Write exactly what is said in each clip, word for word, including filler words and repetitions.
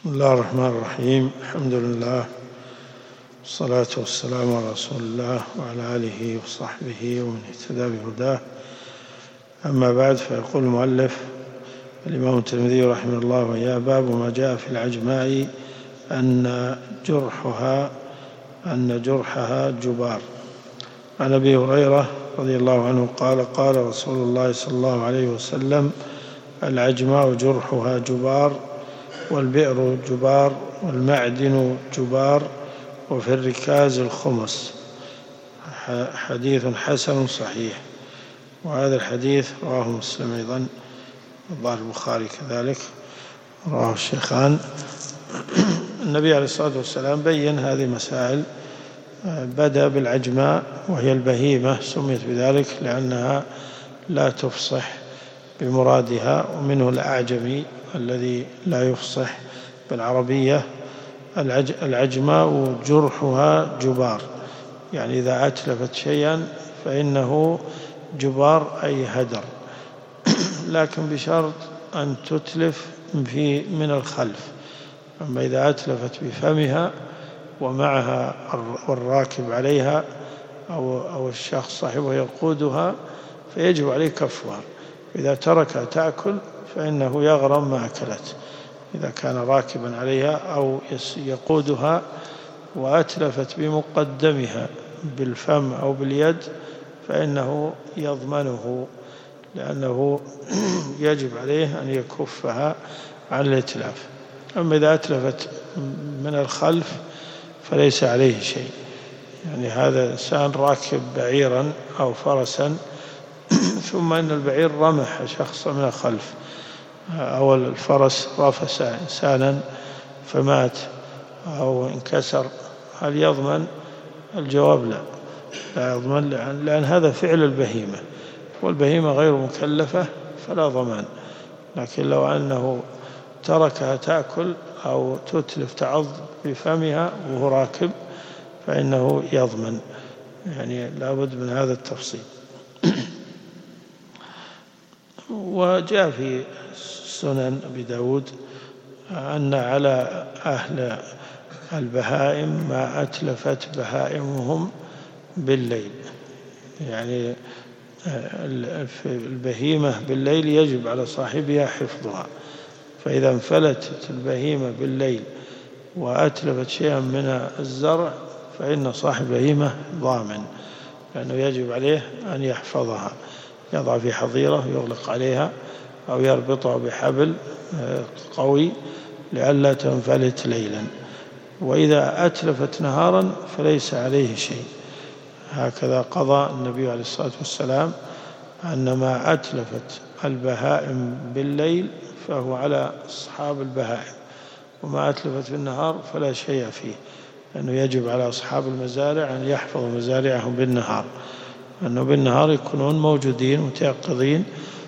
بسم الله الرحمن الرحيم. الحمد لله والصلاة والسلام على رسول الله وعلى آله وصحبه ومن اهتدى بهداه. أما بعد، فيقول المؤلف الإمام الترمذي رحمه الله وإياه: باب ما جاء في العجماء أن جرحها أن جرحها جبار. عن أبي هريرة رضي الله عنه قال: قال رسول الله صلى الله عليه وسلم: العجماء جرحها جبار، والبئر جبار، والمعدن جبار، وفي الركاز الخمس. حديث حسن صحيح. وهذا الحديث رواه مسلم أيضا، الظاهر البخاري كذلك رواه الشيخان. النبي عليه الصلاة والسلام بين هذه المسائل. بدأ بالعجماء وهي البهيمة، سميت بذلك لأنها لا تفصح بمرادها، ومنه الأعجمي الذي لا يفصح بالعربية. العجماء جرحها جبار، يعني إذا أتلفت شيئا فإنه جبار أي هدر، لكن بشرط أن تتلف في من الخلف. أما إذا أتلفت بفمها ومعها والراكب عليها أو, أو الشخص صاحبه يقودها فيجب عليه كفها. إذا تركها تأكل فإنه يغرم ما أكلت. إذا كان راكبا عليها أو يقودها وأتلفت بمقدمها بالفم أو باليد فإنه يضمنه، لأنه يجب عليه أن يكفها عن الإتلاف. أما إذا أتلفت من الخلف فليس عليه شيء. يعني هذا إنسان راكب بعيرا أو فرسا ثم أن البعير رمح شخصا من الخلف، أو الفرس رفس إنسانا فمات أو انكسر، هل يضمن؟ الجواب لا، لا يضمن، لأن هذا فعل البهيمة، والبهيمة غير مكلفة فلا ضمان. لكن لو أنه تركها تأكل أو تتلف تعض بفمها وهو راكب فإنه يضمن. يعني لابد من هذا التفصيل. وجاء في سنن أبي داود أن على أهل البهائم ما أتلفت بهائمهم بالليل. يعني البهيمة بالليل يجب على صاحبها حفظها، فإذا انفلتت البهيمة بالليل وأتلفت شيئا من الزرع فإن صاحب البهيمة ضامن، لأنه يجب عليه أن يحفظها، يضع في حظيرة ويغلق عليها أو يربطها بحبل قوي لئلا تنفلت ليلا. وإذا أتلفت نهارا فليس عليه شيء. هكذا قضى النبي عليه الصلاة والسلام أن ما أتلفت البهائم بالليل فهو على أصحاب البهائم، وما أتلفت بالنهار فلا شيء فيه، لأنه يجب على أصحاب المزارع أن يحفظوا مزارعهم بالنهار، لأنه بالنهار يكونون موجودين متيقظين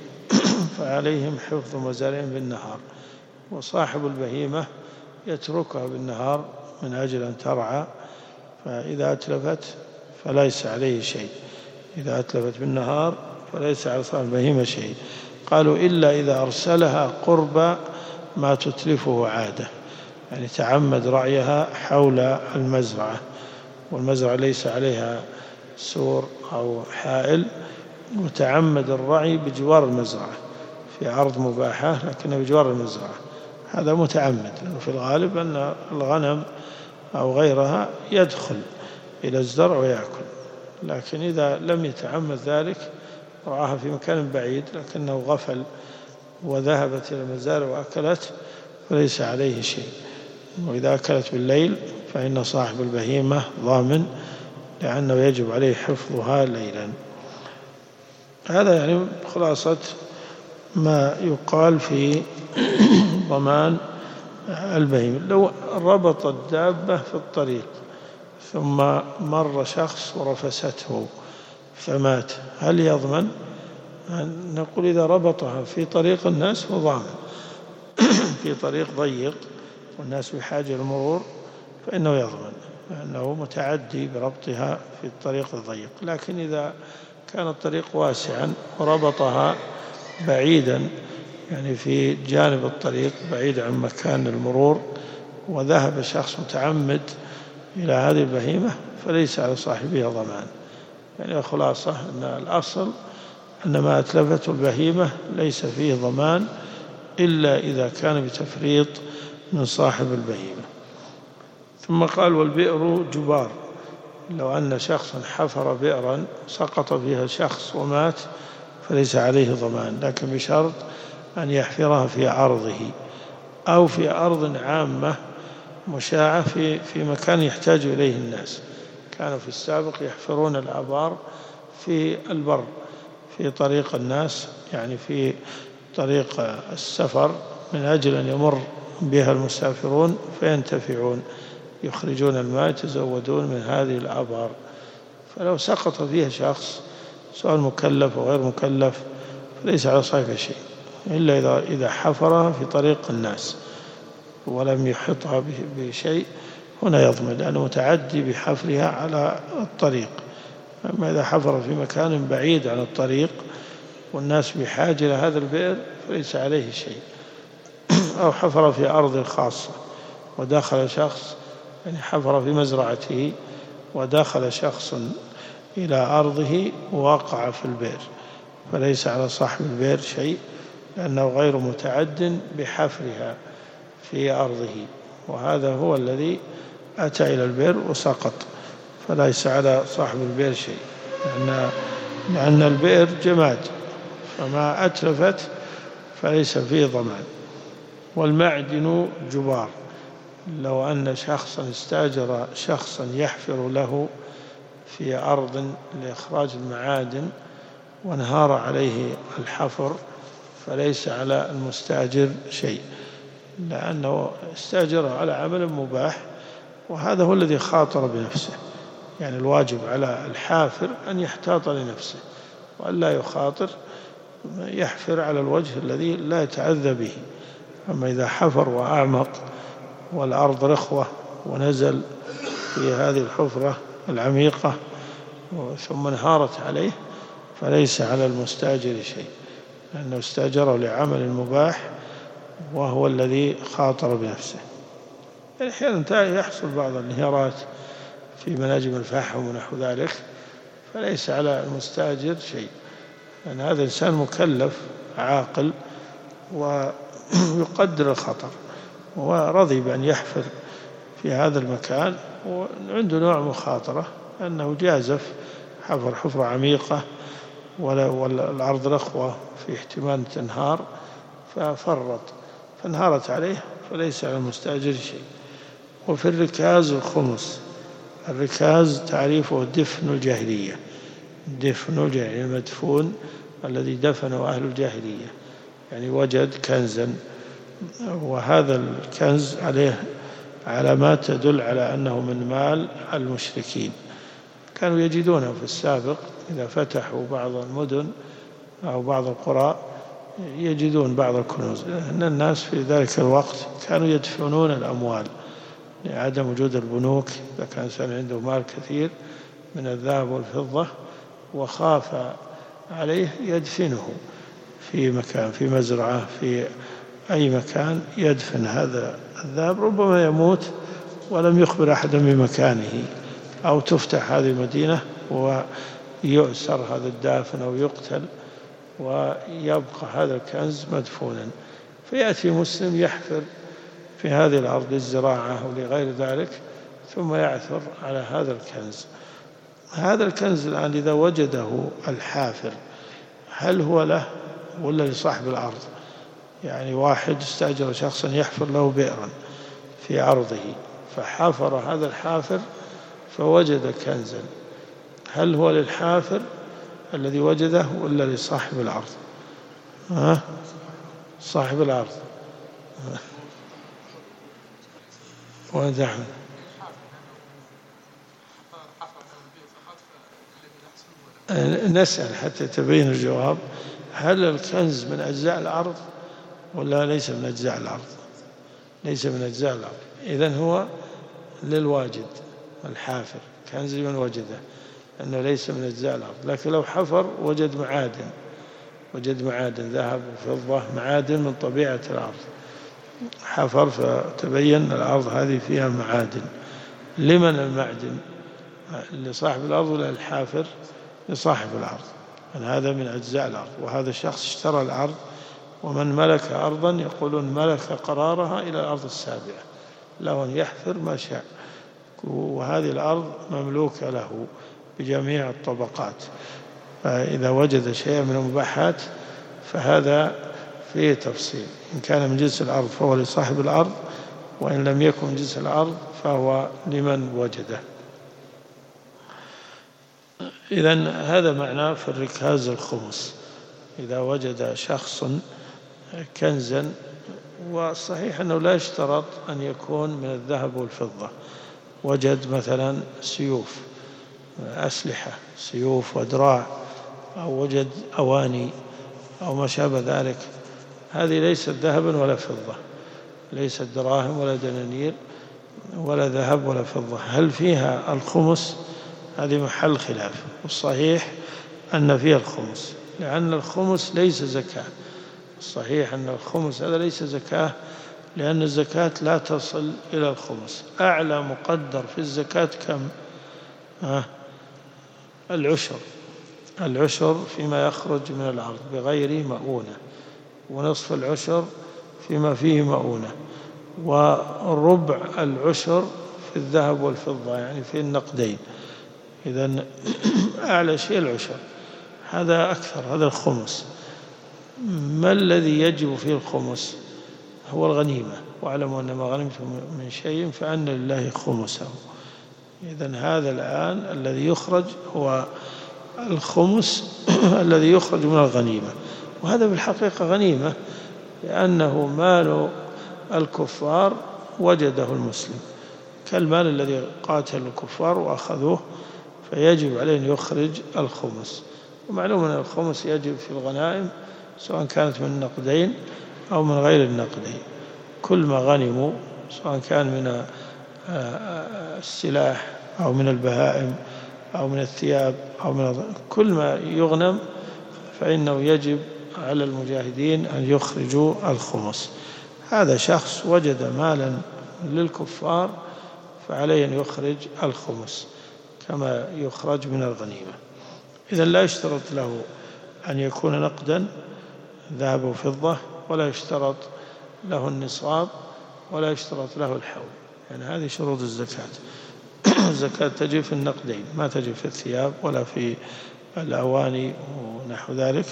فعليهم حفظ مزارعهم بالنهار. وصاحب البهيمة يتركها بالنهار من أجل أن ترعى، فإذا أتلفت فليس عليه شيء. إذا أتلفت بالنهار فليس على صاحب البهيمة شيء. قالوا إلا إذا أرسلها قرب ما تتلفه عادة، يعني تعمد رعيها حول المزرعة، والمزرعة ليس عليها سور أو حائل، وتعمد الرعي بجوار المزرعة في أرض مباحة لكنه بجوار المزرعة، هذا متعمد، لأنه في الغالب أن الغنم أو غيرها يدخل إلى الزرع ويأكل. لكن إذا لم يتعمد ذلك رعاها في مكان بعيد لكنه غفل وذهبت إلى المزارع وأكلت فليس عليه شيء. وإذا أكلت بالليل فإن صاحب البهيمة ضامن، لأنه يجب عليه حفظها ليلا. هذا يعني خلاصة ما يقال في ضمان البهيمة. لو ربط الدابة في الطريق ثم مر شخص ورفسته فمات، هل يضمن؟ نقول إذا ربطها في طريق الناس فضامن، في طريق ضيق والناس بحاجة للمرور فإنه يضمن، لأنه متعدي بربطها في الطريق الضيق. لكن إذا كان الطريق واسعا وربطها بعيدا يعني في جانب الطريق بعيد عن مكان المرور وذهب شخص متعمد إلى هذه البهيمة فليس على صاحبها ضمان. يعني الخلاصة أن الأصل أن ما أتلفته البهيمة ليس فيه ضمان إلا إذا كان بتفريط من صاحب البهيمة. ثم قال والبئر جبار، لو أن شخصا حفر بئرا سقط فيها شخص ومات فليس عليه ضمان، لكن بشرط أن يحفرها في أرضه أو في أرض عامة مشاعة في في مكان يحتاج إليه الناس. كانوا في السابق يحفرون الآبار في البر في طريق الناس، يعني في طريق السفر، من أجل أن يمر بها المسافرون فينتفعون، يخرجون الماء يتزودون من هذه الآبار. فلو سقط فيها شخص سواء مكلف أو غير مكلف فليس على صاحبه شيء إلا إذا إذا حفرها في طريق الناس ولم يحطها بشيء، هنا يضمن لأنه متعدي بحفرها على الطريق. أما إذا حفر في مكان بعيد عن الطريق والناس بحاجة إلى هذا البئر فليس عليه شيء. أو حفر في أرض خاصة ودخل شخص، يعني حفر في مزرعته ودخل شخص إلى أرضه ووقع في البئر فليس على صاحب البئر شيء، لأنه غير متعد بحفرها في أرضه، وهذا هو الذي أتى إلى البئر وسقط، فليس على صاحب البئر شيء، لأن, لأن البئر جماد فما أتلفت فليس فيه ضمان. والمعدن جبار، لو أن شخصا استأجر شخصا يحفر له في أرض لإخراج المعادن وانهار عليه الحفر فليس على المستأجر شيء، لأنه استأجره على عمل مباح، وهذا هو الذي خاطر بنفسه. يعني الواجب على الحافر أن يحتاط لنفسه وأن لا يخاطر، يحفر على الوجه الذي لا يتأذى به. أما إذا حفر وأعمق والأرض رخوة ونزل في هذه الحفرة العميقة ثم انهارت عليه فليس على المستأجر شيء، لأنه استأجره لعمل مباح وهو الذي خاطر بنفسه. يعني أحيانا يحصل بعض الانهيارات في مناجم الفحم ونحو ذلك فليس على المستأجر شيء، لأن هذا الإنسان مكلف عاقل ويقدر الخطر ورضي بأن يحفر في هذا المكان وعنده نوع مخاطرة، أنه جازف حفر حفرة عميقة والأرض رخوة في احتمال تنهار ففرط فانهارت عليه فليس على المستأجر شيء. وفي الركاز الخمس، الركاز تعريفه دفن الجاهلية، دفن الجاهلية المدفون الذي دفنه أهل الجاهلية، يعني وجد كنزا وهذا الكنز عليه علامات تدل على أنه من مال المشركين، كانوا يجدونه في السابق إذا فتحوا بعض المدن أو بعض القرى يجدون بعض الكنوز، لأن الناس في ذلك الوقت كانوا يدفنون الأموال لعدم وجود البنوك. إذا كان إنسان عنده مال كثير من الذهب والفضة وخاف عليه يدفنه في مكان، في مزرعة، في أي مكان يدفن هذا الذهب، ربما يموت ولم يخبر أحد بمكانه، أو تفتح هذه المدينة ويؤسر هذا الدافن أو يقتل ويبقى هذا الكنز مدفونا، فيأتي مسلم يحفر في هذه الأرض للزراعة أو لغير ذلك ثم يعثر على هذا الكنز. هذا الكنز الآن إذا وجده الحافر هل هو له ولا لصاحب الأرض؟ يعني واحد استأجر شخصا يحفر له بئرا في أرضه فحفر هذا الحافر فوجد كنزا، هل هو للحافر الذي وجده ولا لصاحب الأرض؟ ها؟ صاحب الأرض. ودعم نسأل حتى تبين الجواب، هل الكنز من أجزاء الأرض ولا ليس من أجزاء الأرض؟ ليس من أجزاء الأرض، إذن هو للواجد الحافر، كنز من وجده، أنه ليس من أجزاء الأرض. لكن لو حفر وجد معادن، وجد معادن ذهب وفضة، معادن من طبيعة الأرض، حفر فتبين الأرض هذه فيها معادن. لمن المعدن؟ لصاحب الأرض ولا للحافر؟ لصاحب الأرض، يعني هذا من أجزاء الأرض. وهذا الشخص اشترى الأرض، ومن ملك أرضا يقولون ملك قرارها إلى الأرض السابعة، له أن يحفر ما شاء، وهذه الأرض مملوكة له بجميع الطبقات. فإذا وجد شيئا من المباحات فهذا فيه تفصيل، إن كان من جنس الأرض فهو لصاحب الأرض، وإن لم يكن من جنس الأرض فهو لمن وجده. إذن هذا معناه في الركاز الخمس. إذا وجد شخص كنزا، والصحيح أنه لا يشترط أن يكون من الذهب والفضة، وجد مثلا سيوف، أسلحة، سيوف ودراع، أو وجد أواني أو ما شابه ذلك، هذه ليست ذهبا ولا فضة، ليست دراهم ولا دنانير ولا ذهب ولا فضة. هل فيها الخمس؟ هذه محل خلاف، والصحيح أن فيها الخمس، لأن الخمس ليس زكاة. الصحيح أن الخمس هذا ليس زكاة، لأن الزكاة لا تصل إلى الخمس. أعلى مقدر في الزكاة كم؟ آه العشر. العشر فيما يخرج من الأرض بغير مؤونة، ونصف العشر فيما فيه مؤونة، وربع العشر في الذهب والفضة، يعني في النقدين. إذن أعلى شيء العشر، هذا أكثر، هذا الخمس. ما الذي يجب فيه الخمس؟ هو الغنيمة، واعلموا أن ما غنمتم من شيء فأن لله خمسه. إذن هذا الآن الذي يخرج هو الخمس الذي يخرج من الغنيمة، وهذا بالحقيقة غنيمة، لأنه مال الكفار وجده المسلم، كالمال الذي قاتل الكفار وأخذوه، فيجب عليه أن يخرج الخمس. ومعلوم أن الخمس يجب في الغنائم سواء كانت من النقدين أو من غير النقدين. كل ما غنموا سواء كان من السلاح أو من البهائم أو من الثياب أو من كل ما يغنم، فإنه يجب على المجاهدين أن يخرجوا الخمس. هذا شخص وجد مالا للكفار فعليه أن يخرج الخمس كما يخرج من الغنيمة. إذن لا يشترط له أن يكون نقدا ذهب وفضة، ولا يشترط له النصاب، ولا يشترط له الحول، يعني هذه شروط الزكاة. الزكاة تجب في النقدين، ما تجب في الثياب ولا في الأواني ونحو ذلك،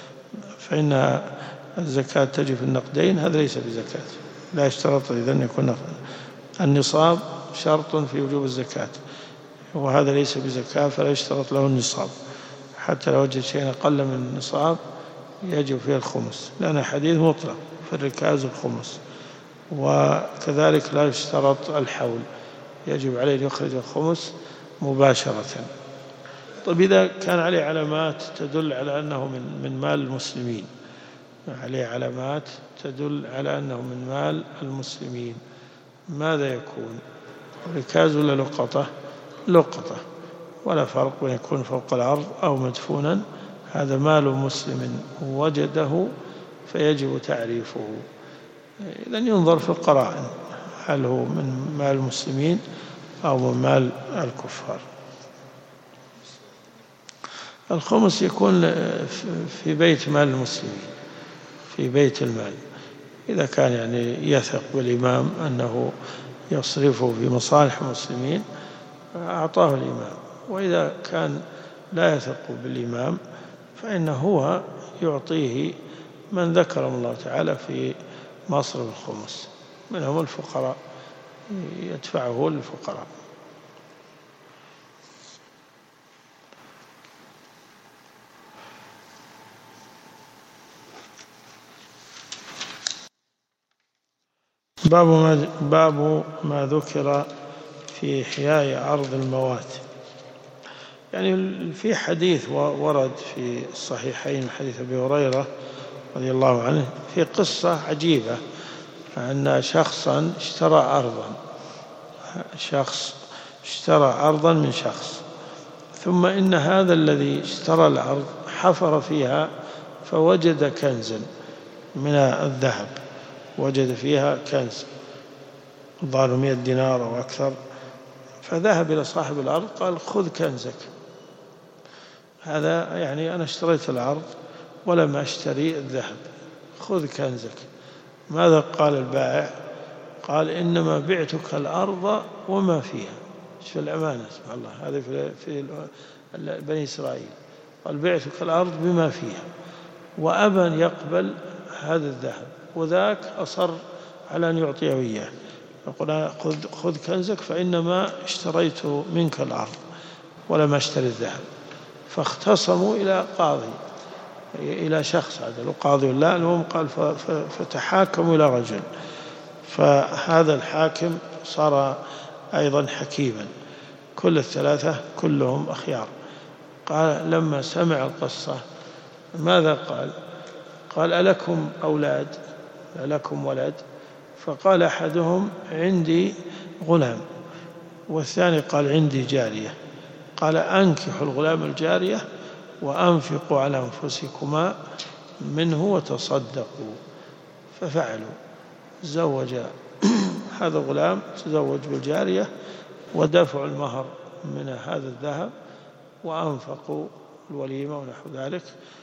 فإن الزكاة تجب في النقدين، هذا ليس بزكاة، لا يشترط إذن يكون نقدا. النصاب شرط في وجوب الزكاة، وهذا ليس بزكاة، فلا يشترط له النصاب، حتى لو وجد شيء أقل من النصاب يجب فيه الخمس، لأن حديث مطلق في الركاز الخمس. وكذلك لا يشترط الحول، يجب عليه أن يخرج الخمس مباشرة. طيب إذا كان عليه علامات تدل على أنه من من مال المسلمين، عليه علامات تدل على أنه من مال المسلمين، ماذا يكون؟ ركاز ولا لقطة؟ لقطة، ولا فرق بين يكون فوق الأرض أو مدفونا، هذا مال مسلم وجده فيجب تعريفه. إذن ينظر في القرائن، هل هو من مال المسلمين أو من مال الكفار. الخمس يكون في بيت مال المسلمين، في بيت المال، إذا كان يعني يثق بالإمام أنه يصرفه في مصالح المسلمين أعطاه الإمام، وإذا كان لا يثق بالإمام فإنه هو يعطيه من ذكر الله تعالى في مصرف الخمس، منهم الفقراء، يدفعه للفقراء. باب ما, باب ما ذكر في إحياء أرض الموات. يعني في حديث ورد في الصحيحين، حديث أبي هريرة رضي الله عنه، في قصة عجيبة، أن شخصا اشترى أرضا، شخص اشترى أرضا من شخص، ثم إن هذا الذي اشترى الأرض حفر فيها فوجد كنزا من الذهب، وجد فيها كنز ضار مئة دينار أو أكثر، فذهب إلى صاحب الأرض قال خذ كنزك هذا، يعني أنا اشتريت الأرض ولم أشتري الذهب، خذ كنزك. ماذا قال البائع؟ قال إنما بعتك الأرض وما فيها. في الأمانة سبحان الله، هذا في, في بني إسرائيل، قال بعتك الأرض بما فيها، وأبى أن يقبل هذا الذهب، وذاك أصر على أن يعطيه إياه، يقول خذ, خذ كنزك فإنما اشتريت منك الأرض ولم أشتري الذهب. فاختصموا إلى قاضي، إلى شخص عدل قاضي لا المهم قال فتحاكموا إلى رجل، فهذا الحاكم صار أيضا حكيما. كل الثلاثة كلهم أخيار. قال لما سمع القصة ماذا قال؟ قال ألكم أولاد؟ ألكم ولد؟ فقال أحدهم عندي غلام، والثاني قال عندي جارية. قال أنكحوا الغلام الجارية وأنفقوا على أنفسكما منه وتصدقوا. ففعلوا، زوج هذا الغلام تزوج بالجارية ودفعوا المهر من هذا الذهب وأنفقوا الوليمة ونحو ذلك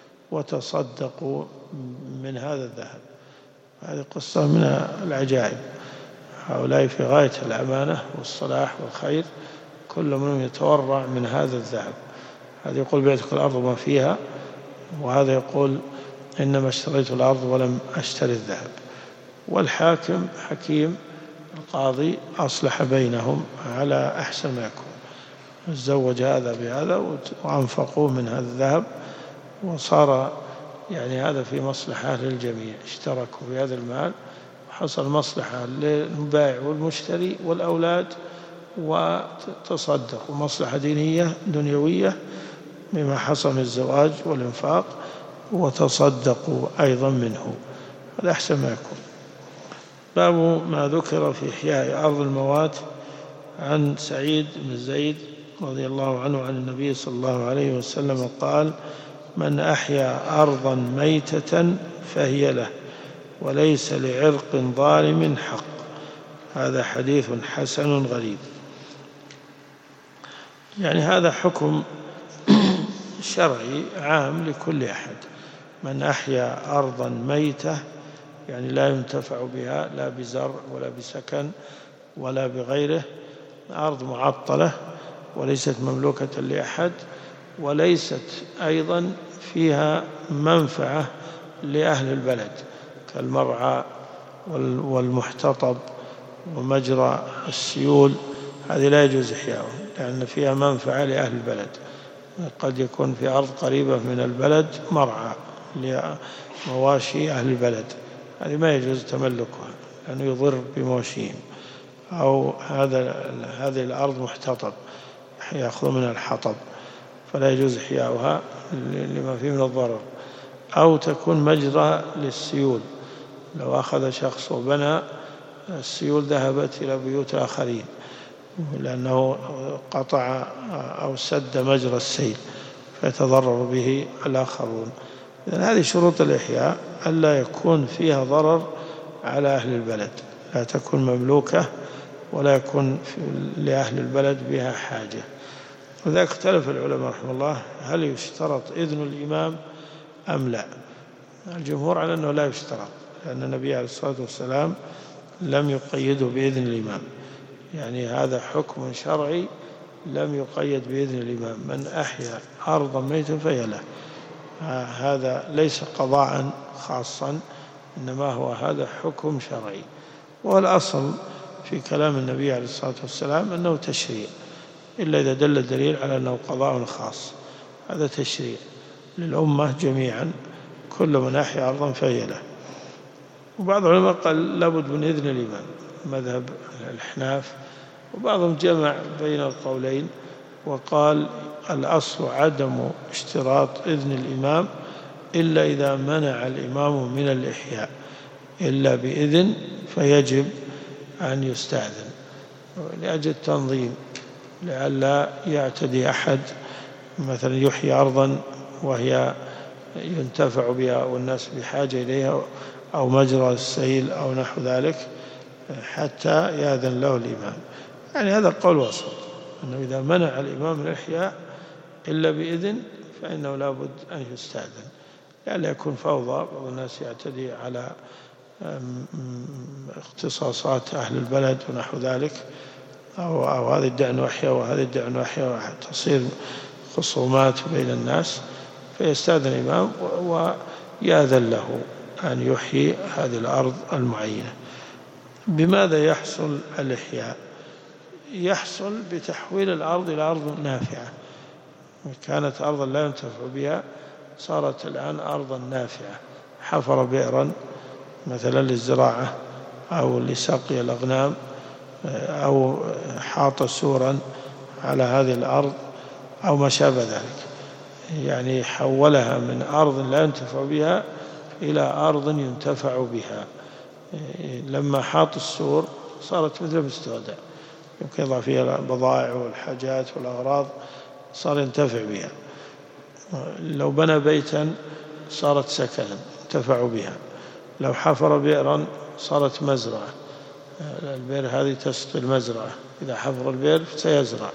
وتصدقوا من هذا الذهب. هذه قصة من العجائب. هؤلاء في غاية الأمانة والصلاح والخير، كل منهم يتورع من هذا الذهب. هذا يقول بعتك الأرض وما فيها، وهذا يقول إنما اشتريت الأرض ولم أشتري الذهب. والحاكم حكيم القاضي أصلح بينهم على أحسن ما يكون، تزوج هذا بهذا وأنفقوا من هذا الذهب، وصار يعني هذا في مصلحة للجميع، اشتركوا في هذا المال وحصل مصلحة للبائع والمشتري والأولاد، وتصدقوا مصلحة دينية دنيوية مما حصل من الزواج والإنفاق، وتصدقوا أيضا منه. هذا أحسن ما يكون. باب ما ذكر في إحياء أرض الموات. عن سعيد بن زيد رضي الله عنه عن النبي صلى الله عليه وسلم قال: من أحيا أرضا ميتة فهي له، وليس لعرق ظالم حق. هذا حديث حسن غريب. يعني هذا حكم شرعي عام لكل أحد. من أحيا أرضا ميتة يعني لا ينتفع بها لا بزرع ولا بسكن ولا بغيره، أرض معطلة وليست مملوكة لأحد، وليست أيضا فيها منفعة لأهل البلد كالمرعى والمحتطب ومجرى السيول، هذه لا يجوز إحياؤها لأن فيها منفعة لأهل البلد. قد يكون في أرض قريبة من البلد مرعى لمواشي أهل البلد، هذه ما يجوز تملكها لأنه يضر بمواشيهم. أو هذا هذه الأرض محتطب يأخذ منها الحطب فلا يجوز إحياؤها لما فيه من الضرر. أو تكون مجرى للسيول، لو أخذ شخص وبنى السيول ذهبت إلى بيوت الآخرين لأنه قطع أو سد مجرى السيل فيتضرر به الآخرون. إذن هذه شروط الإحياء: ألا يكون فيها ضرر على أهل البلد، لا تكون مملوكة ولا يكون لأهل البلد بها حاجة. وذلك اختلف العلماء رحمه الله هل يشترط إذن الإمام أم لا. الجمهور على أنه لا يشترط، لأن النبي عليه الصلاة والسلام لم يقيده بإذن الإمام، يعني هذا حكم شرعي لم يقيد بإذن الإمام. من أحيا أرضا ميتا فهي له، هذا ليس قضاء خاصا، إنما هو هذا حكم شرعي. والأصل في كلام النبي عليه الصلاة والسلام أنه تشريع، إلا إذا دل الدليل على أنه قضاء خاص. هذا تشريع للأمة جميعا، كل من أحيا أرضا فهي له. وبعض العلماء قال لابد من إذن الإمام، مذهب الأحناف، وبعضهم جمع بين القولين وقال الأصل عدم اشتراط إذن الإمام إلا إذا منع الإمام من الإحياء، إلا بإذن فيجب أن يستأذن لأجل التنظيم، لئلا يعتدي أحد مثلا يحيي أرضا وهي ينتفع بها والناس بحاجة إليها أو مجرى السيل أو نحو ذلك حتى يأذن له الإمام. يعني هذا القول وسط، أنه إذا منع الإمام الإحياء إلا بإذن فإنه لا بد أن يستأذن، لئلا يكون فوضى، بعض الناس يعتدي على اختصاصات أهل البلد ونحو ذلك، أو, أو هذا يدعي أنه أحيا وهذا يدعي أنه أحيا، تصير خصومات بين الناس، فيستأذن الإمام ويأذن له أن يحيي هذه الأرض المعينة. بماذا يحصل الإحياء؟ يحصل بتحويل الأرض إلى أرض نافعة. كانت أرضا لا ينتفع بها صارت الآن أرضا نافعة. حفر بئرا مثلا للزراعة أو لسقي الأغنام، أو حاط سورا على هذه الأرض أو ما شابه ذلك، يعني حولها من أرض لا ينتفع بها إلى أرض ينتفع بها. لما حاط السور صارت مثل مستودع، يمكن يضع فيها البضائع والحاجات والأغراض، صار ينتفع بها. لو بنى بيتا صارت سكنا ينتفع بها. لو حفر بئرا صارت مزرعة، البئر هذه تسقي المزرعة، إذا حفر البئر سيزرع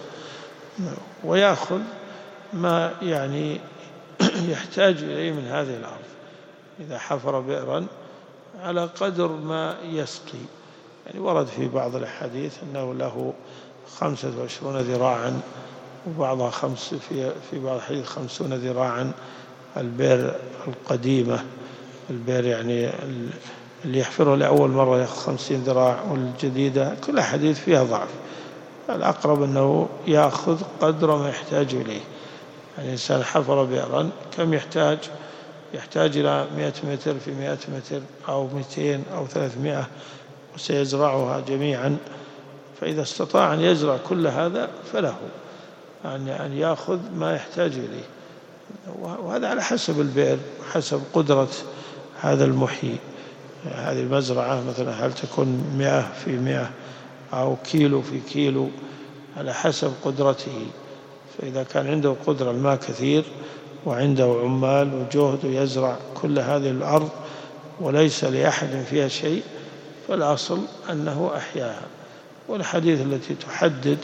ويأخذ ما يعني يحتاج إليه من هذه الأرض. إذا حفر بئرا على قدر ما يسقي، يعني ورد في بعض الأحاديث أنه له خمسة وعشرون ذراعا، وبعضها خمس في في بعض الحديث خمسون ذراعا. البئر القديمة، البئر يعني اللي يحفره لأول مرة يأخذ خمسين ذراع، والجديدة كل حديث فيها ضعف. الأقرب أنه يأخذ قدر ما يحتاج إليه. يعني الإنسان حفر بئرا كم يحتاج؟ يحتاج إلى مئة متر في مئة متر أو مئتين أو ثلاثمائة، وسيزرعها جميعا. فإذا استطاع أن يزرع كل هذا فله أن يأخذ ما يحتاج إليه، وهذا على حسب البئر وحسب قدرة هذا المحيي. هذه المزرعة مثلا هل تكون مئة في مئة أو كيلو في كيلو، على حسب قدرته. فإذا كان عنده قدرة الماء كثير وعنده عمال وجهد يزرع كل هذه الأرض وليس لأحد فيها شيء، فالأصل أنه أحياها. والحديث التي تحدد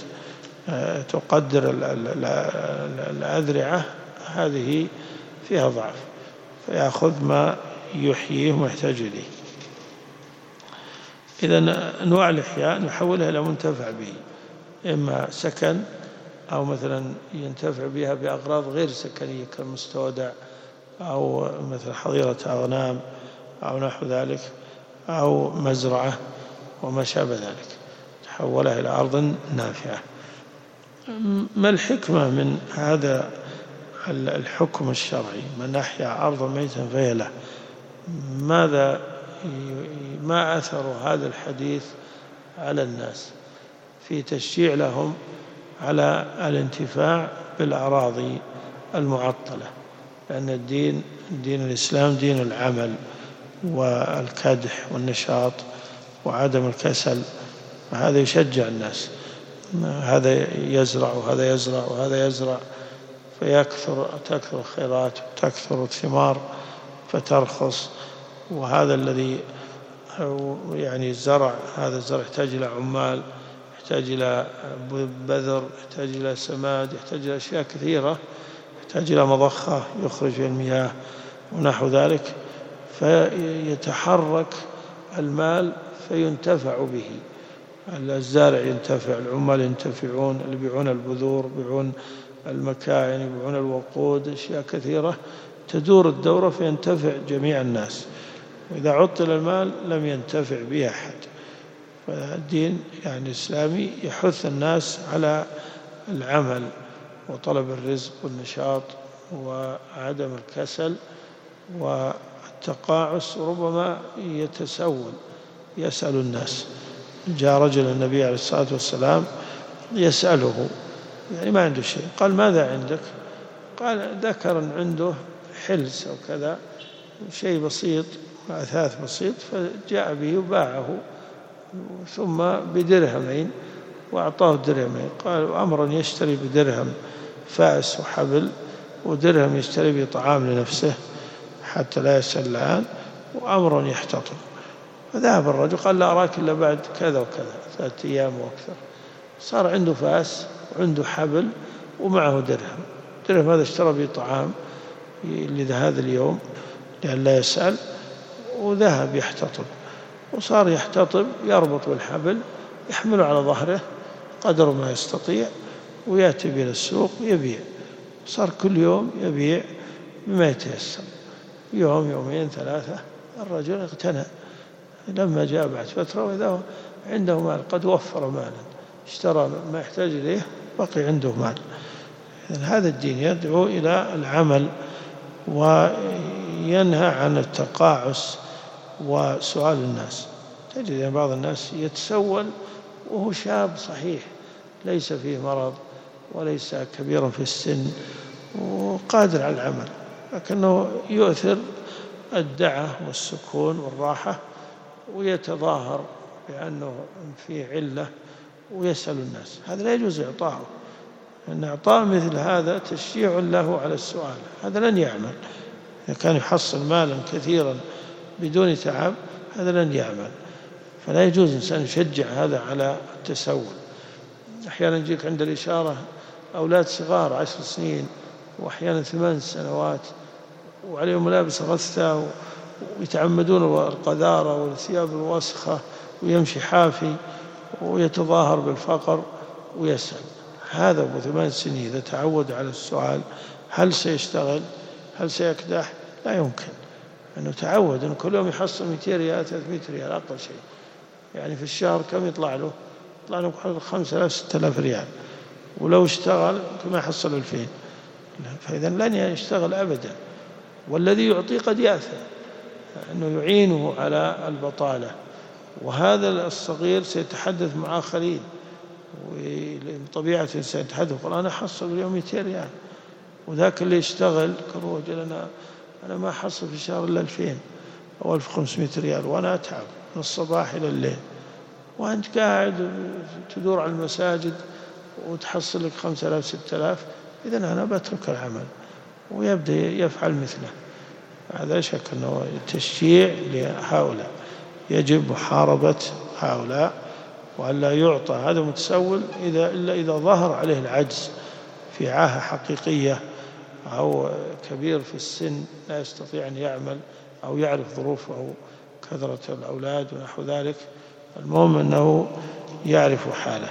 تقدر الأذرعة هذه فيها ضعف، فيأخذ ما يحييه ويحتاج إليه. إذن أنواع الإحياء نحولها إلى منتفع به، إما سكن أو مثلا ينتفع بها بأغراض غير سكنية كالمستودع أو مثل حظيرة أغنام أو نحو ذلك، أو مزرعة وما شابه ذلك، تحولها إلى أرض نافعة. ما الحكمة من هذا الحكم الشرعي؟ من أحيا أرضا ميتا فهي له. ماذا ما أثر هذا الحديث على الناس في تشجيع لهم على الانتفاع بالأراضي المعطلة؟ لأن الدين دين الإسلام دين العمل والكدح والنشاط وعدم الكسل، وهذا يشجع الناس. هذا يزرع وهذا يزرع وهذا يزرع، فيكثر تكثر الخيرات وتكثر الثمار فترخص. وهذا الذي يعني الزرع، هذا الزرع يحتاج إلى عمال، يحتاج إلى بذر، يحتاج إلى سماد، يحتاج إلى أشياء كثيرة، يحتاج إلى مضخة يخرج فيها المياه ونحو ذلك، فيتحرك المال فينتفع به. الزارع ينتفع، العمال ينتفعون، اللي يبيعون البذور، يبيعون المكاين، يبيعون الوقود، أشياء كثيرة تدور الدورة فينتفع جميع الناس. وإذا عطل المال لم ينتفع به أحد. فالدين يعني الإسلامي يحث الناس على العمل وطلب الرزق والنشاط وعدم الكسل والتقاعس. وربما يتسول، يسأل الناس. جاء رجل النبي عليه الصلاة والسلام يسأله، يعني ما عنده شيء، قال ماذا عندك؟ قال ذكر عنده حلس أو كذا، شيء بسيط، أثاث بسيط، فجاء به وباعه ثم بدرهمين وأعطاه درهمين. قال أمرا يشتري بدرهم فأس وحبل، ودرهم يشتري بطعام لنفسه حتى لا يسأل الآن، وأمر يحتطب. فذهب الرجل قال لا أراك إلا بعد كذا وكذا، ثلاثة أيام وأكثر. صار عنده فاس وعنده حبل ومعه درهم. درهم هذا اشترى به طعام لهذا اليوم لئلا يسأل، وذهب يحتطب. وصار يحتطب، يربط بالحبل، يحمله على ظهره قدر ما يستطيع، ويأتي إلى السوق يبيع. صار كل يوم يبيع بما يتيسر، يوم يومين ثلاثة. الرجل اغتنى. لما جاء بعد فترة وإذا عنده مال، قد وفر مالا، اشترى ما يحتاج إليه، بقي عنده مال. هذا الدين يدعو إلى العمل وينهى عن التقاعس وسؤال الناس. تجد أن بعض الناس يتسول وهو شاب صحيح، ليس فيه مرض وليس كبيرا في السن وقادر على العمل، لكنه يؤثر الدعة والسكون والراحة، ويتظاهر بأنه في علة ويسأل الناس. هذا لا يجوز إعطاؤه، لأن إعطاء مثل هذا تشجيع له على السؤال. هذا لن يعمل. إذا كان يحصل مالا كثيرا بدون تعب، هذا لن يعمل. فلا يجوز إنسان يشجع هذا على التسول. أحيانا يجيك عند الإشارة أولاد صغار عشر سنين وأحيانا ثمان سنوات وعليهم ملابس غثة ويتعمدون القذارة والثياب الوسخة، ويمشي حافي ويتظاهر بالفقر ويسأل. هذا أبو ثمان سنين إذا تعود على السؤال هل سيشتغل؟ هل سيكدح؟ لا يمكن، أنه تعود أنه كل يوم يحصل مئتين ريال ثلاثمائة ريال أقل شيء. يعني في الشهر كم يطلع له؟ يطلع له خمسة آلاف ستة آلاف ريال، ولو اشتغل ما يحصل ألفين. فإذا لن يشتغل أبدا. والذي يعطي قد يأثم أنه يعينه على البطالة. وهذا الصغير سيتحدث مع آخرين، وطبيعة سيتحدث قال أنا حصل اليوم مئتين ريال، وذاك اللي يشتغل كروجل أنا أنا ما حصل في الشهر إلا ألفين أو ألف وخمسمائة ريال، وأنا أتعب من الصباح إلى الليل، وأنت قاعد تدور على المساجد وتحصل لك خمسة آلاف ستة آلاف. إذن أنا بترك العمل، ويبدأ يفعل مثله. هذا شك أنه تشجيع لهؤلاء. يجب محاربة هؤلاء وألا يعطى هذا متسول إذا إلا إذا ظهر عليه العجز في عاهة حقيقية، أو كبير في السن لا يستطيع أن يعمل، أو يعرف ظروفه كثرة الأولاد ونحو ذلك. المهم أنه يعرف حاله.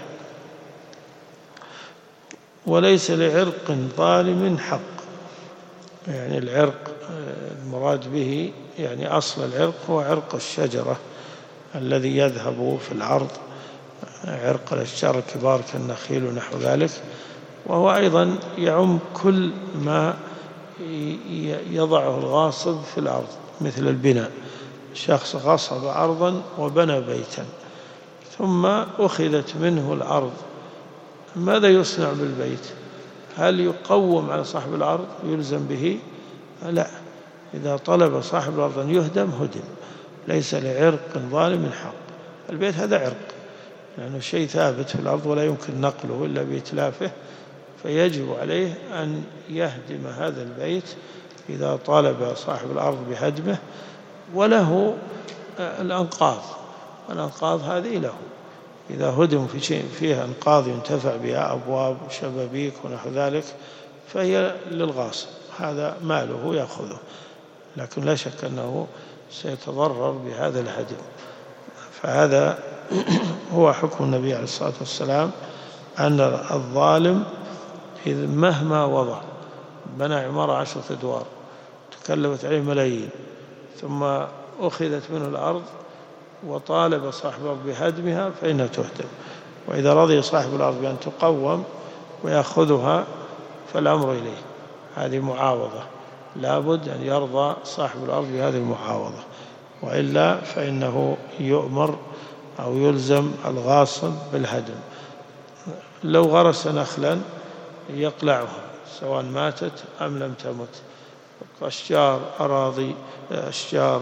وليس لعرق ظالم حق. يعني العرق المراد به يعني أصل العرق هو عرق الشجرة الذي يذهب في العرض، عرق الأشجار الكبار كالنخيل ونحو ذلك. وهو أيضا يعم كل ما يضعه الغاصب في الأرض، مثل البناء. شخص غصب أرضا وبنى بيتا ثم أخذت منه الأرض، ماذا يصنع بالبيت؟ هل يقوم على صاحب الأرض يلزم به؟ لا. إذا طلب صاحب الأرض أن يهدم هدم. ليس لعرق ظالم حق. البيت هذا عرق، لأنه يعني شيء ثابت في الأرض ولا يمكن نقله إلا بإتلافه، فيجب عليه أن يهدم هذا البيت إذا طالب صاحب الأرض بهدمه. وله الأنقاض، الأنقاض هذه له. إذا هدم في شيء فيها أنقاض ينتفع بها، أبواب شبابيك ونحو ذلك، فهي للغاصب، هذا ماله يأخذه. لكن لا شك أنه سيتضرر بهذا الهدم. فهذا هو حكم النبي عليه الصلاة والسلام، أن الظالم إذ مهما وضع، بنى عمارة عشرة أدوار تكلفت عليه ملايين، ثم أخذت منه الأرض وطالب صاحب الأرض بهدمها، فإنها تهدم. وإذا رضي صاحب الأرض بأن تقوم ويأخذها فالأمر إليه. هذه معاوضة، لابد أن يرضى صاحب الأرض بهذه المعاوضة، وإلا فإنه يؤمر أو يلزم الغاصب بالهدم. لو غرس نخلا يقلعها سواء ماتت أم لم تمت، أشجار أراضي، أشجار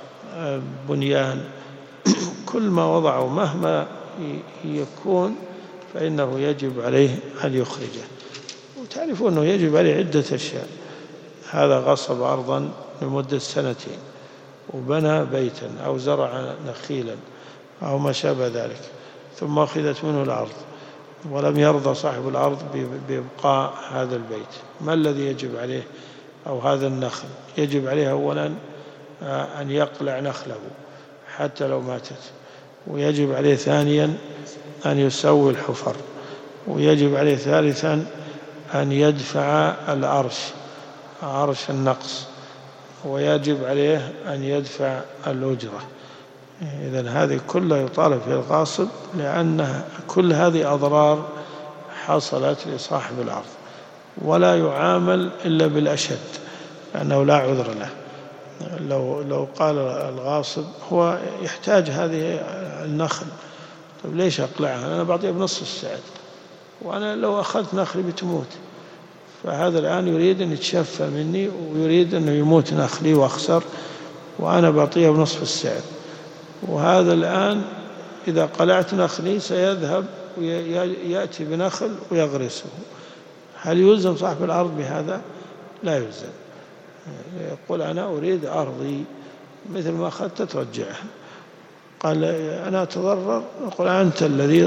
بنيان، كل ما وضعه مهما يكون فإنه يجب عليه أن يخرجه. وتعرفون أنه يجب عليه عدة أشياء. هذا غصب أرضا لمدة سنتين، وبنى بيتا أو زرع نخيلا أو ما شابه ذلك ثم أخذت منه الأرض ولم يرضى صاحب الأرض بإبقاء هذا البيت، ما الذي يجب عليه أو هذا النخل؟ يجب عليه أولا أن يقلع نخله حتى لو ماتت، ويجب عليه ثانيا أن يسوي الحفر، ويجب عليه ثالثا أن يدفع العرش عرش النقص، ويجب عليه أن يدفع الأجرة. إذن هذه كلها يطالب فيها الغاصب، لأن كل هذه أضرار حصلت لصاحب الأرض، ولا يعامل إلا بالأشد لأنه لا عذر له. لو لو قال الغاصب هو يحتاج هذه النخل، طيب ليش أقلعها؟ أنا بعطيها بنصف السعر، وأنا لو أخذت نخلي بتموت، فهذا الآن يريد أن يتشفى مني ويريد أنه يموت نخلي وأخسر، وأنا بعطيها بنصف السعر. وهذا الآن إذا قلعت نخلي سيذهب ويأتي بنخل ويغرسه، هل يلزم صاحب الأرض بهذا؟ لا يلزم. يقول أنا أريد أرضي مثل ما أخذت ترجعها. قال أنا أتضرر، يقول أنت الذي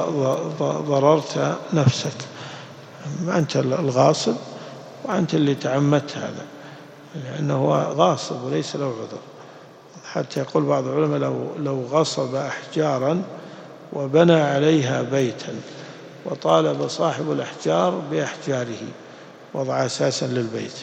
ضررت نفسك، أنت الغاصب وأنت اللي تعمدت هذا، لأنه هو غاصب وليس له عذر. حتى يقول بعض العلماء لو لو غصب أحجارا وبنى عليها بيتا وطالب صاحب الأحجار بأحجاره وضع أساسا للبيت،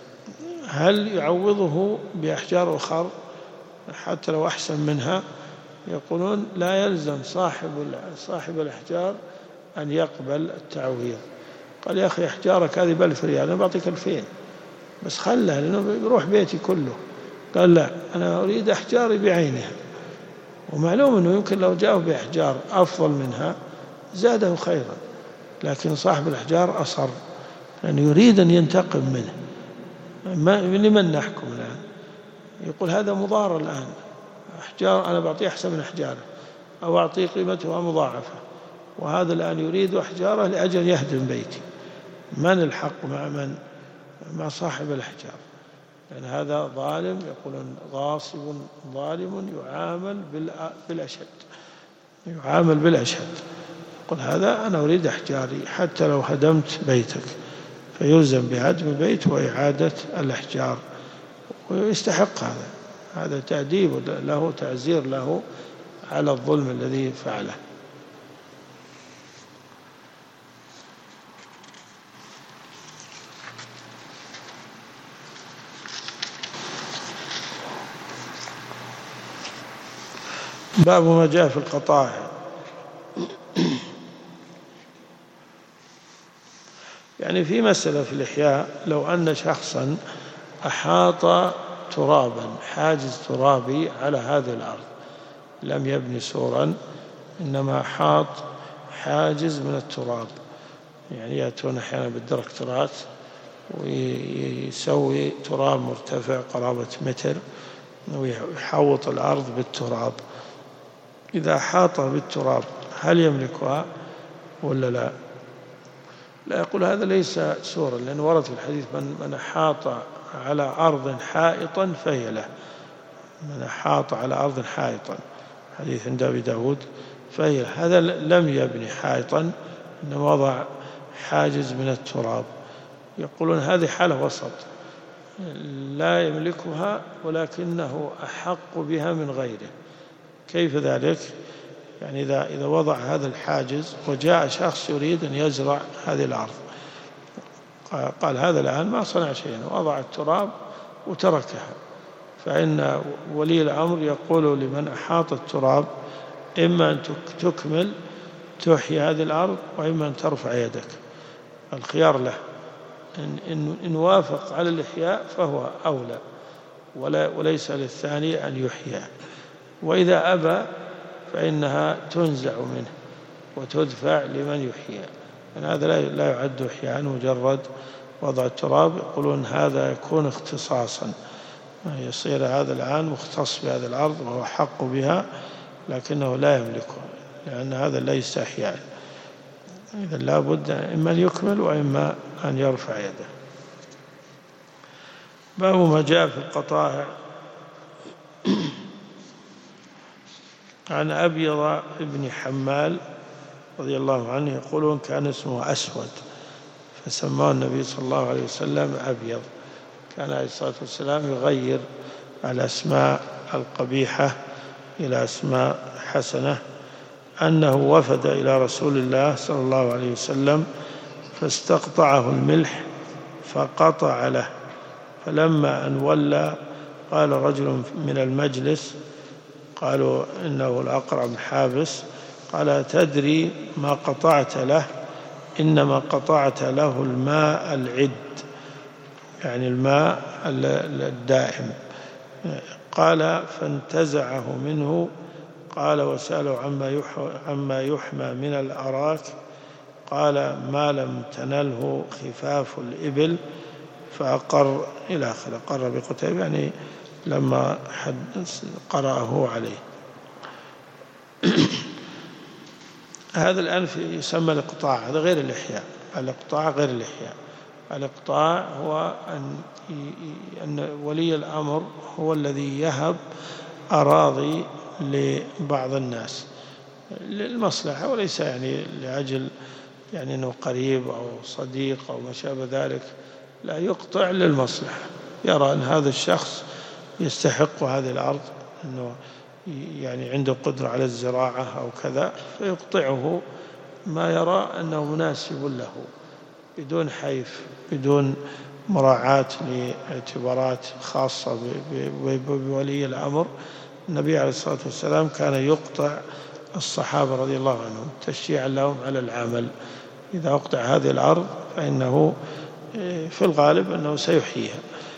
هل يعوضه بأحجار أخرى حتى لو أحسن منها؟ يقولون لا يلزم صاحب صاحب الأحجار أن يقبل التعويض. قال يا أخي أحجارك هذه بألف ريال، أنا بعطيك ألفين بس خلها لأنه يروح بيتي كله. قال لا، أنا أريد أحجاري بعينها، ومعلوم أنه يمكن لو جاءه بأحجار أفضل منها زاده خيرا، لكن صاحب الأحجار أصر لأنه يريد أن ينتقم منه. ما لمن نحكم الآن؟ يقول هذا مضار الآن، أحجار أنا بعطيه أحسن من أحجاره أو أعطيه قيمتها مضاعفة، وهذا الآن يريد أحجاره لأجل يهدم بيتي. من الحق مع من؟ مع صاحب الأحجار، لأن هذا ظالم. يقولون غاصب ظالم يعامل بالأشد، يعامل بالأشد. يقول هذا أنا أريد أحجاري حتى لو هدمت بيتك، فيلزم بهدم البيت وإعادة الأحجار، ويستحق هذا هذا تأديب له، تعزير له على الظلم الذي فعله. باب ما جاء في القطائع. يعني في مسألة في الإحياء، لو أن شخصا أحاط ترابا، حاجز ترابي على هذه الأرض، لم يبني سورا إنما أحاط حاجز من التراب، يعني يأتون أحيانا بالدركترات ويسوي تراب مرتفع قرابة متر ويحوط الأرض بالتراب. إذا أحاط بالتراب هل يملكها ولا لا؟ لا، يقول هذا ليس سورا، لأن ورد في الحديث من من أحاط على أرض حائطا فهي له. من أحاط على أرض حائطا، حديث عند أبي داود، فهي له. هذا لم يبني حائطا إنما وضع حاجز من التراب. يقولون هذه حالة وسط، لا يملكها ولكنه أحق بها من غيره. كيف ذلك؟ يعني إذا إذا وضع هذا الحاجز وجاء شخص يريد أن يزرع هذه الأرض، قال هذا الآن ما صنع شيئا، وضع التراب وتركها، فإن ولي الأمر يقول لمن أحاط التراب إما أن تكمل تحيي هذه الأرض وإما أن ترفع يدك، الخيار له. إن, إن, إن وافق على الإحياء فهو أولى، ولا وليس للثاني أن يحيى. وإذا أبى فإنها تنزع منه وتدفع لمن يحيى، يعني هذا لا يعد إحياء، مجرد وضع التراب. يقولون هذا يكون اختصاصا، يصير هذا الآن مختص بهذه الأرض وهو حق بها لكنه لا يملكها، لأن هذا ليس إحياء. إذا لا بد إما أن يكمل وإما أن يرفع يده. باب ما جاء في القطائع. عن أبيض بن حمال رضي الله عنه يقولون كان اسمه أسود فسماه النبي صلى الله عليه وسلم أبيض. كان عليه الصلاة والسلام يغير الأسماء القبيحة إلى أسماء حسنة. أنه وفد إلى رسول الله صلى الله عليه وسلم فاستقطعه الملح فقطع له، فلما أن ولى قال رجل من المجلس، قالوا إنه الأقرع بن حابس، قال تدري ما قطعت له؟ إنما قطعت له الماء العد، يعني الماء الدائم. قال فانتزعه منه. قال وسأله عما عما يحمى من الأراك، قال ما لم تنله خفاف الإبل، فأقر إلى آخره. قر بقتيبة يعني لما قرأه عليه. هذا الآن يسمى الإقطاع، هذا غير الإحياء. الإقطاع غير الإحياء. الإقطاع هو أن أن ولي الأمر هو الذي يهب أراضي لبعض الناس للمصلحة، وليس يعني لأجل يعني أنه قريب أو صديق أو ما شابه ذلك، لا، يقطع للمصلحة. يرى أن هذا الشخص يستحق هذه الأرض، أنه يعني عنده قدرة على الزراعة أو كذا، فيقطعه ما يرى أنه مناسب له بدون حيف، بدون مراعاة لاعتبارات خاصة بولي الأمر. النبي عليه الصلاة والسلام كان يقطع الصحابة رضي الله عنهم تشجيعا لهم على العمل. إذا أقطع هذه الأرض فإنه في الغالب أنه سيحييها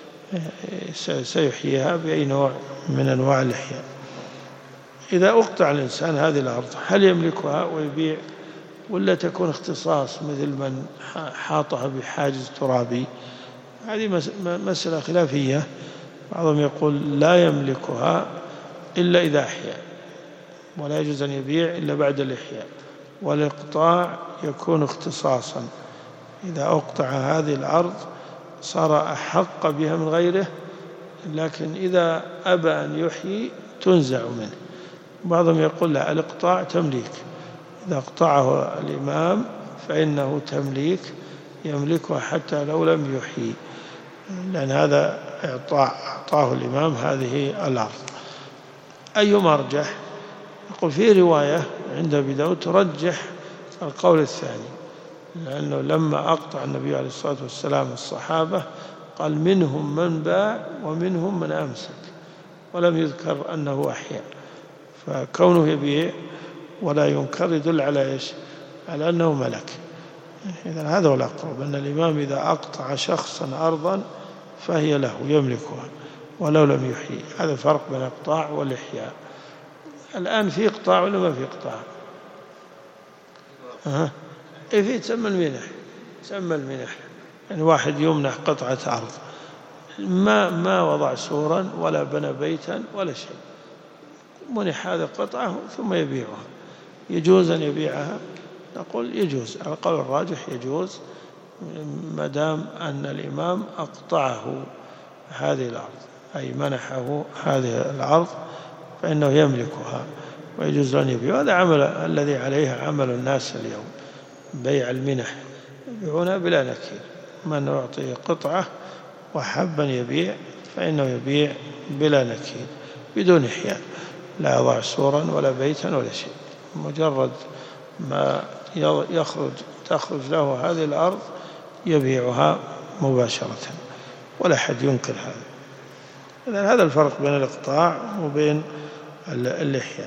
سيحييها بأي نوع من أنواع الإحياء. إذا أقطع الإنسان هذه الأرض هل يملكها ويبيع، ولا تكون اختصاص مثل من حاطها بحاجز ترابي؟ هذه مسألة خلافية. بعضهم يقول لا يملكها إلا إذا أحيا، ولا يجوز أن يبيع إلا بعد الإحياء، والإقطاع يكون اختصاصا. إذا أقطع هذه الأرض صار أحق بها من غيره، لكن إذا أبى أن يحيي تنزع منه. بعضهم يقول لا، الإقطاع تمليك، إذا اقطعه الإمام فإنه تمليك، يملكها حتى لو لم يحيي، لأن هذا أعطاه الإمام هذه الأرض. أيما أرجح؟ يقول في رواية عند أبي داود ترجح القول الثاني، لأنه لما أقطع النبي عليه الصلاة والسلام الصحابة قال منهم من باع ومنهم من أمسك، ولم يذكر أنه أحيا. فكونه يبيع ولا ينكر يدل على إيش؟ على أنه ملك. إذن هذا هو الأقرب، أن الإمام إذا أقطع شخصا أرضا فهي له يملكها ولو لم يحيي. هذا الفرق بين الإقطاع والإحياء. الآن في إقطاع ولا ما في إقطاع؟ أه. إيه في تسمى المنح، تسمى المنح، يعني واحد يمنح قطعة أرض، ما ما وضع سورا ولا بنى بيتا ولا شيء، منح هذه القطعة ثم يبيعها. يجوز أن يبيعها؟ نقول يجوز، على القول الراجح يجوز، ما دام أن الإمام أقطعه هذه الأرض، أي منحه هذه الأرض، فإنه يملكها ويجوز أن يبيع. هذا عمل الذي عليه عمل الناس اليوم، بيع المنح، يبيعونها بلا نكير. من يعطي قطعة وحبا يبيع فإنه يبيع بلا نكير بدون إحياء، لا يضع سورا ولا بيتا ولا شيء، مجرد ما يخرج تخرج له هذه الأرض يبيعها مباشرة، ولا أحد ينكر هذا. إذن هذا الفرق بين الإقطاع وبين الإحياء.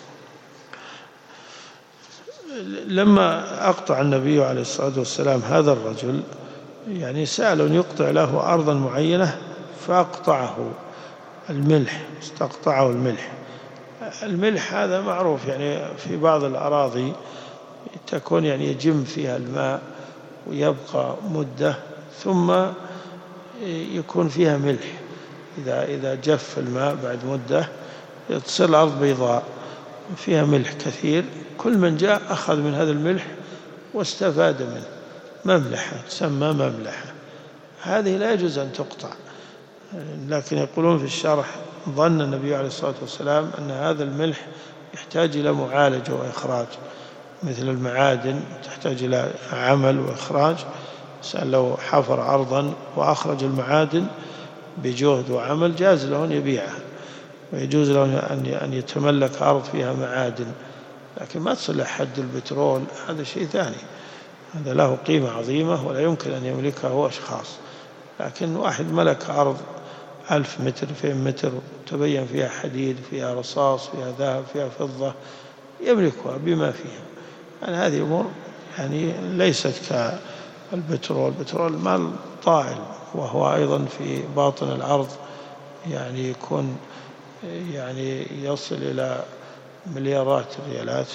لما أقطع النبي عليه الصلاة والسلام هذا الرجل، يعني سأل أن يقطع له أرضا معينة فأقطعه الملح، استقطعه الملح. الملح هذا معروف، يعني في بعض الأراضي تكون يعني يجم فيها الماء ويبقى مدة ثم يكون فيها ملح. إذا إذا جف الماء بعد مدة تصير الأرض بيضاء فيها ملح كثير، كل من جاء أخذ من هذا الملح واستفاد منه، مملحة تسمى مملحة. هذه لا يجوز أن تقطع، لكن يقولون في الشرح ظن النبي عليه الصلاة والسلام أن هذا الملح يحتاج إلى معالجة وإخراج، مثل المعادن تحتاج إلى عمل وإخراج. سأل لو حفر أرضا وأخرج المعادن بجهد وعمل جاز له أن يبيعها، ويجوز له أن يتملك أرض فيها معادن، لكن ما تصل حد البترول، هذا شيء ثاني، هذا له قيمة عظيمة ولا يمكن أن يملكه أشخاص. لكن واحد ملك أرض ألف متر ألفين متر تبين فيها حديد، فيها رصاص، فيها ذهب، فيها فضة، يملكها بما فيها. يعني هذه أمور يعني ليست كالبترول. البترول مال طائل، وهو أيضا في باطن الأرض يعني يكون يعني يصل إلى مليارات الريالات،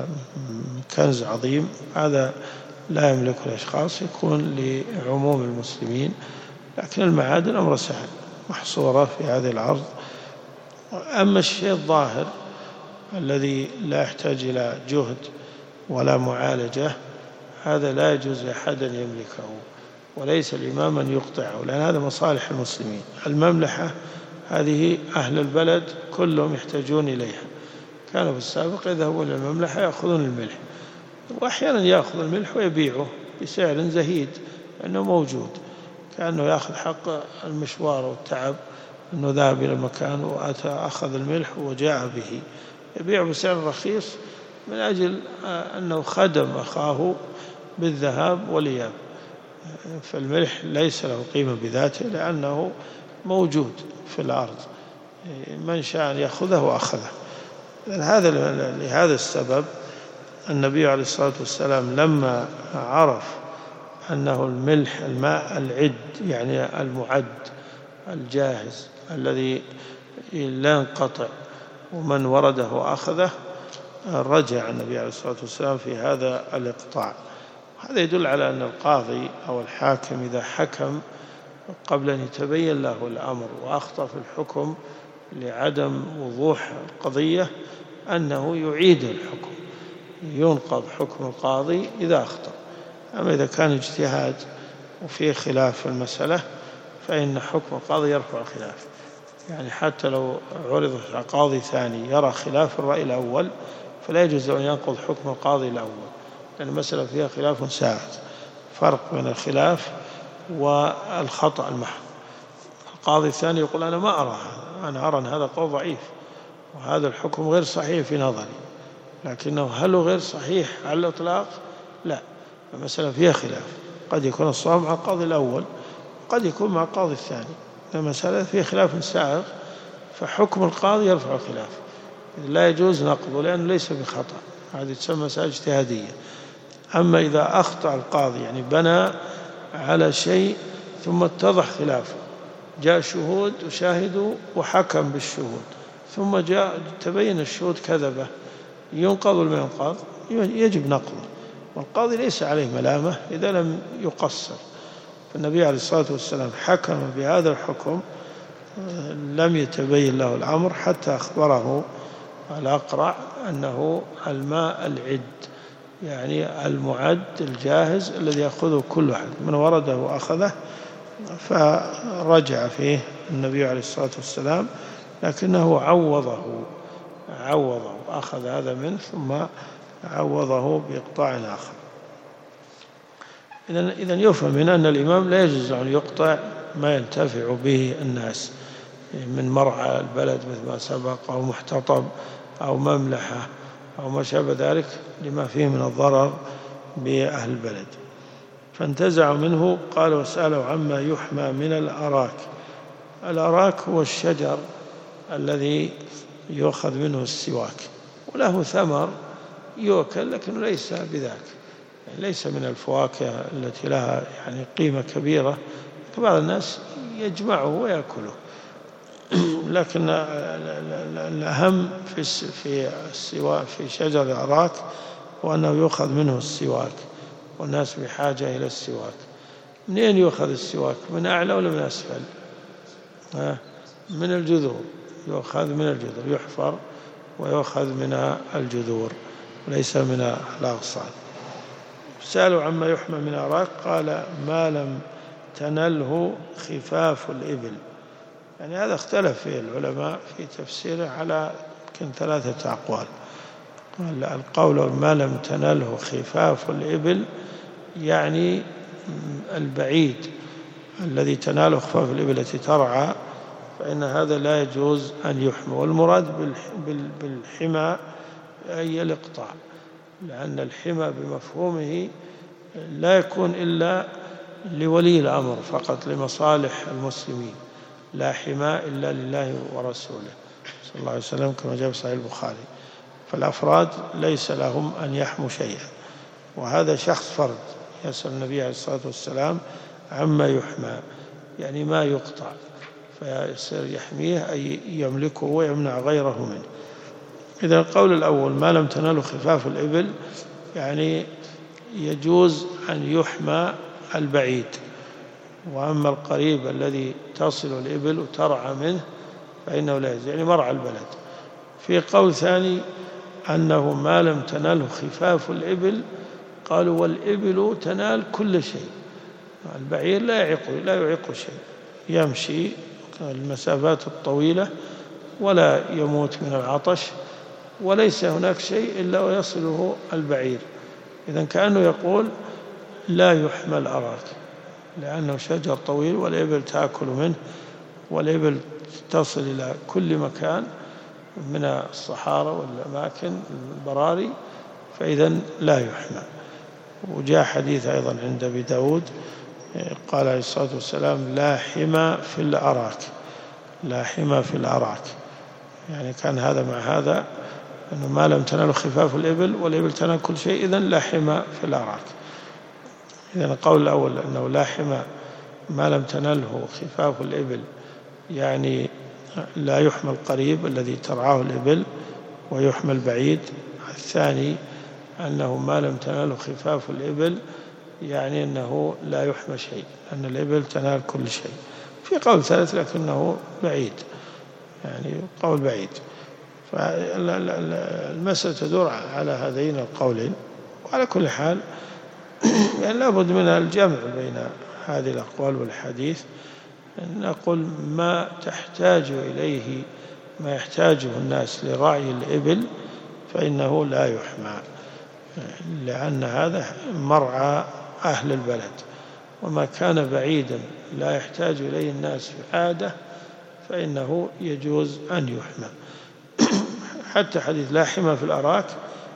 كنز عظيم، هذا لا يملك الأشخاص، يكون لعموم المسلمين. لكن المعادن أمر سهل محصورة في هذه الأرض. أما الشيء الظاهر الذي لا يحتاج إلى جهد ولا معالجة، هذا لا يجوز لأحد أن يملكه، وليس الإمام أن يقطعه، لأن هذا مصالح المسلمين. المملحة هذه أهل البلد كلهم يحتاجون إليها، كانوا في السابق يذهبون إلى المملحة يأخذون الملح، وأحيانا يأخذ الملح ويبيعه بسعر زهيد لأنه موجود، كأنه يأخذ حق المشوار والتعب، أنه ذهب إلى المكان وأتى أخذ الملح وجاء به، يبيع بسعر رخيص من أجل أنه خدم أخاه بالذهاب والإياب. فالملح ليس له قيمة بذاته لأنه موجود في الأرض، من شاء أن يأخذه أخذه. هذا لهذا السبب النبي عليه الصلاة والسلام لما عرف أنه الملح الماء العد، يعني المعد الجاهز الذي لا ينقطع ومن ورده أخذه، رجع النبي عليه الصلاة والسلام في هذا الإقطاع. هذا يدل على أن القاضي أو الحاكم إذا حكم قبل أن يتبين له الأمر وأخطأ في الحكم لعدم وضوح القضية أنه يعيد الحكم، ينقض حكم القاضي إذا أخطأ. أما إذا كان اجتهاد وفيه خلاف في المسألة فإن حكم القاضي يرفع الخلاف، يعني حتى لو عرض قاضي ثاني يرى خلاف الرأي الأول فلا يجوز أن ينقض حكم القاضي الأول، لأن المسألة فيها خلاف سائغ، فرق بين الخلاف والخطأ المحض. القاضي الثاني يقول أنا ما أرى هذا، أنا أرى أن هذا قول ضعيف وهذا الحكم غير صحيح في نظري، لكنه هل هو غير صحيح على الإطلاق؟ لا، المسألة فيها خلاف، قد يكون الصواب مع القاضي الأول قد يكون مع القاضي الثاني، المسألة فيها خلاف سائغ، فحكم القاضي يرفع الخلاف، لا يجوز نقضه لأنه ليس بخطأ، هذه تسمى مسألة اجتهادية. أما إذا أخطأ القاضي يعني بنى على شيء ثم اتضح خلافه، جاء شهود وشاهدوا وحكم بالشهود ثم جاء تبين الشهود كذبة، ينقض ولا ما ينقض؟ يجب نقضه، والقاضي ليس عليه ملامة إذا لم يقصر. فالنبي عليه الصلاة والسلام حكم بهذا الحكم لم يتبين له الأمر حتى أخبره الأقرع أنه الماء العد، يعني المعد الجاهز الذي يأخذه كل أحد، من ورده وأخذه. فرجع فيه النبي عليه الصلاة والسلام، لكنه عوضه عوضه أخذ هذا منه ثم عوضه بإقطاع آخر. إذن يفهم من أن الإمام لا يجوز أن يقطع ما ينتفع به الناس من مرعى البلد مثل ما سبق، أو محتطب أو مملحة أو ما شابه ذلك، لما فيه من الضرر بأهل البلد. فانتزعوا منه. قال وسألوا عما يحمى من الأراك. الأراك هو الشجر الذي يؤخذ منه السواك، وله ثمر يؤكل لكنه ليس بذاك، يعني ليس من الفواكه التي لها يعني قيمة كبيرة، بعض الناس يجمعه ويأكله. لكن الأهم في في السواك في شجر الأراك هو أنه يؤخذ منه السواك، والناس بحاجة إلى السواك. منين يؤخذ السواك؟ من أعلى ولا من أسفل؟ من الجذور، يؤخذ من الجذور، يحفر ويؤخذ من الجذور وليس من الأغصان. سألوا عما يحمى من الأراك. قال ما لم تنله خفاف الإبل. يعني هذا اختلف فيه العلماء في تفسيره على يمكن ثلاثة أقوال. القول ما لم تنله خفاف الإبل يعني البعيد الذي تناله خفاف الإبل التي ترعى، فإن هذا لا يجوز أن يحمى. والمراد بالحمى أي الإقطاع، لأن الحمى بمفهومه لا يكون إلا لولي الأمر فقط لمصالح المسلمين، لا حمى إلا لله ورسوله صلى الله عليه وسلم كما جاء في صحيح البخاري. فالأفراد ليس لهم أن يحموا شيئا، وهذا شخص فرد يسأل النبي عليه الصلاة والسلام عما يحمى يعني ما يقطع، فيصير يحميه أي يملكه ويمنع غيره منه. إذا القول الأول ما لم تناله خفاف الإبل يعني يجوز أن يحمى البعيد، وأما القريب الذي تصل الإبل وترعى منه فإنه لا يجوز، يعني مرعى البلد. في قول ثاني أنه ما لم تناله خفاف الإبل، قالوا والإبل تنال كل شيء، البعير لا يعيق لا يعيق شيء، يمشي المسافات الطويلة ولا يموت من العطش، وليس هناك شيء إلا ويصله البعير. إذن كأنه يقول لا يحمى الأراك، لأنه شجر طويل والإبل تأكل منه، والإبل تصل إلى كل مكان من الصحارى والأماكن البراري، فإذن لا يحمى. وجاء حديث أيضا عند أبي داود قال عليه الصلاة والسلام لا حمى في الأراك، لا حمى في الأراك، يعني كان هذا مع هذا أنه ما لم تنال خفاف الإبل والإبل تنال كل شيء، إذن لا حمى في الأراك. إذن القول الأول أنه لا حمى ما لم تنله خفاف الإبل يعني لا يحمى القريب الذي ترعاه الإبل ويحمى البعيد. الثاني أنه ما لم تنال خفاف الإبل يعني أنه لا يحمى شيء، أن الإبل تنال كل شيء. في قول ثالث لكنه بعيد، يعني قول بعيد. فالمسألة تدور على هذين القولين، وعلى كل حال يعني لابد من الجمع بين هذه الأقوال والحديث. نقول ما تحتاج إليه ما يحتاجه الناس لرعي الإبل فإنه لا يحمى، لأن هذا مرعى أهل البلد، وما كان بعيدا لا يحتاج إليه الناس في عادة فإنه يجوز أن يحمى. حتى حديث لا حمى في الأراك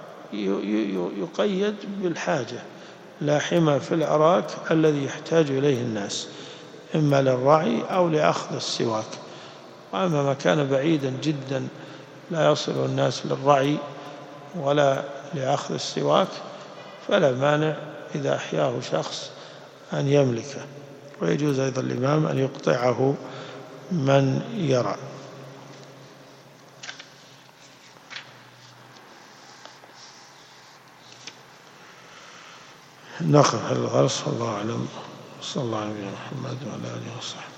يقيد بالحاجة، لا حمى في الأراك الذي يحتاج إليه الناس إما للرعي أو لأخذ السواك. وأما ما كان بعيدا جدا لا يصل الناس للرعي ولا لأخذ السواك فلا مانع إذا أحياه شخص أن يملكه، ويجوز أيضا الإمام أن يقطعه من يرى. نقف على الغرس، والله أعلم، صلى الله عليه وسلم محمد وعلى آله وصحبه.